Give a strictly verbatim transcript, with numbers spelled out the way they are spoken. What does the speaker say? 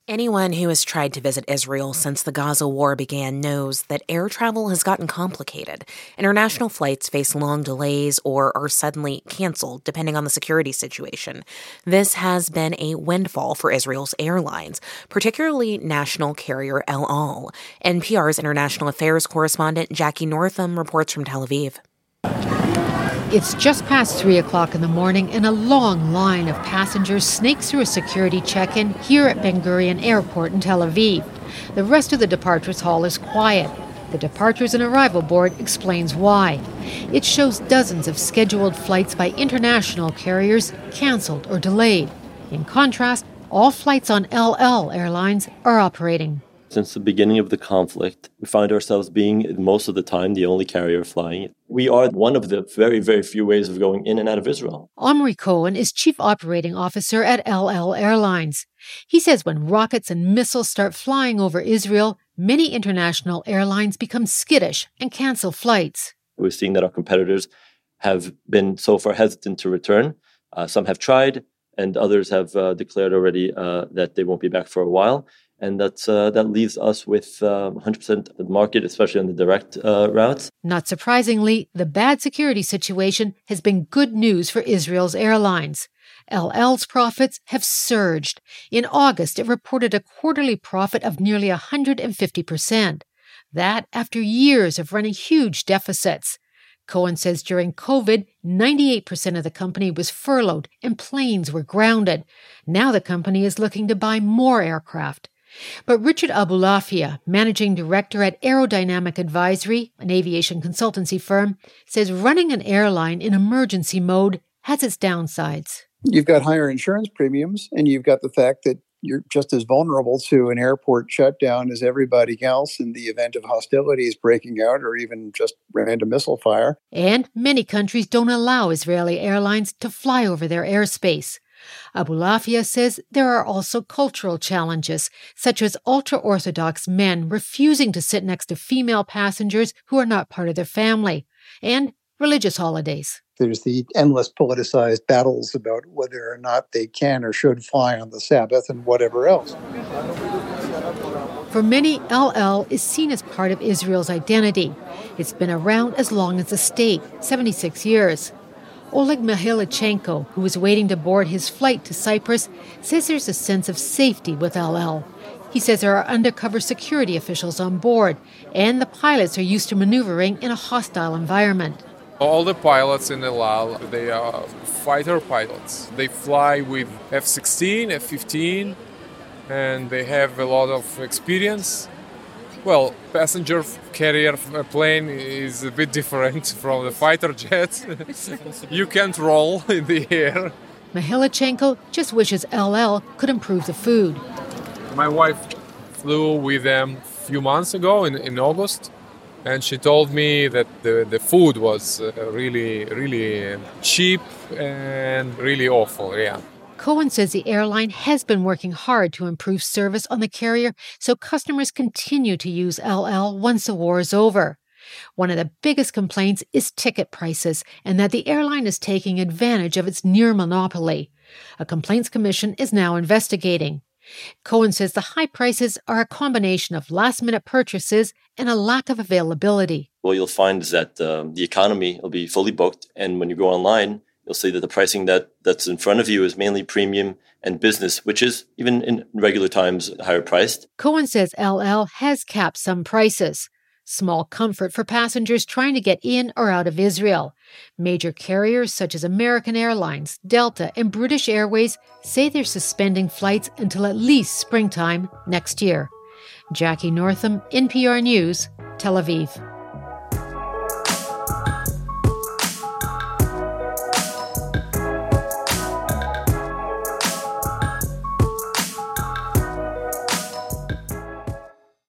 Anyone who has tried to visit Israel since the Gaza war began knows that air travel has gotten complicated. International flights face long delays or are suddenly canceled, depending on the security situation. This has been a windfall for Israel's airlines, particularly national carrier El Al. N P R's international affairs correspondent Jackie Northam reports from Tel Aviv. It's just past three o'clock in the morning and a long line of passengers snakes through a security check-in here at Ben Gurion Airport in Tel Aviv. The rest of the departures hall is quiet. The departures and arrival board explains why. It shows dozens of scheduled flights by international carriers canceled or delayed. In contrast, all flights on El Al Airlines are operating. Since the beginning of the conflict, we find ourselves being, most of the time, the only carrier flying. We are one of the very, very few ways of going in and out of Israel. Omri Cohen is Chief Operating Officer at El Al Airlines. He says when rockets and missiles start flying over Israel, many international airlines become skittish and cancel flights. We're seeing that our competitors have been so far hesitant to return. Uh, some have tried, and others have uh, declared already uh, that they won't be back for a while. And that's, uh, that leaves us with uh, one hundred percent of the market, especially on the direct uh, routes. Not surprisingly, the bad security situation has been good news for Israel's airlines. El Al's profits have surged. In August, it reported a quarterly profit of nearly one hundred fifty percent. That after years of running huge deficits. Cohen says during COVID, ninety-eight percent of the company was furloughed and planes were grounded. Now the company is looking to buy more aircraft. But Richard Abulafia, managing director at Aerodynamic Advisory, an aviation consultancy firm, says running an airline in emergency mode has its downsides. You've got higher insurance premiums, and you've got the fact that you're just as vulnerable to an airport shutdown as everybody else in the event of hostilities breaking out or even just random missile fire. And many countries don't allow Israeli airlines to fly over their airspace. Abulafia says there are also cultural challenges, such as ultra-Orthodox men refusing to sit next to female passengers who are not part of their family, and religious holidays. There's the endless politicized battles about whether or not they can or should fly on the Sabbath and whatever else. For many, El Al is seen as part of Israel's identity. It's been around as long as the state, seventy-six years. Oleg Mikhailichenko, who was waiting to board his flight to Cyprus, says there's a sense of safety with El Al. He says there are undercover security officials on board, and the pilots are used to maneuvering in a hostile environment. All the pilots in El Al, they are fighter pilots. They fly with F sixteen, F fifteen, and they have a lot of experience. Well, passenger carrier plane is a bit different from the fighter jet. You can't roll in the air. Mikhailichenko just wishes El Al could improve the food. My wife flew with them a few months ago in, in August, and she told me that the, the food was uh, really, really cheap and really awful, yeah. Cohen says the airline has been working hard to improve service on the carrier so customers continue to use El Al once the war is over. One of the biggest complaints is ticket prices and that the airline is taking advantage of its near monopoly. A complaints commission is now investigating. Cohen says the high prices are a combination of last-minute purchases and a lack of availability. What you'll find is that uh, the economy will be fully booked, and when you go online, you'll see that the pricing that, that's in front of you is mainly premium and business, which is, even in regular times, higher priced. Cohen says El Al has capped some prices. Small comfort for passengers trying to get in or out of Israel. Major carriers such as American Airlines, Delta, and British Airways say they're suspending flights until at least springtime next year. Jackie Northam, N P R News, Tel Aviv.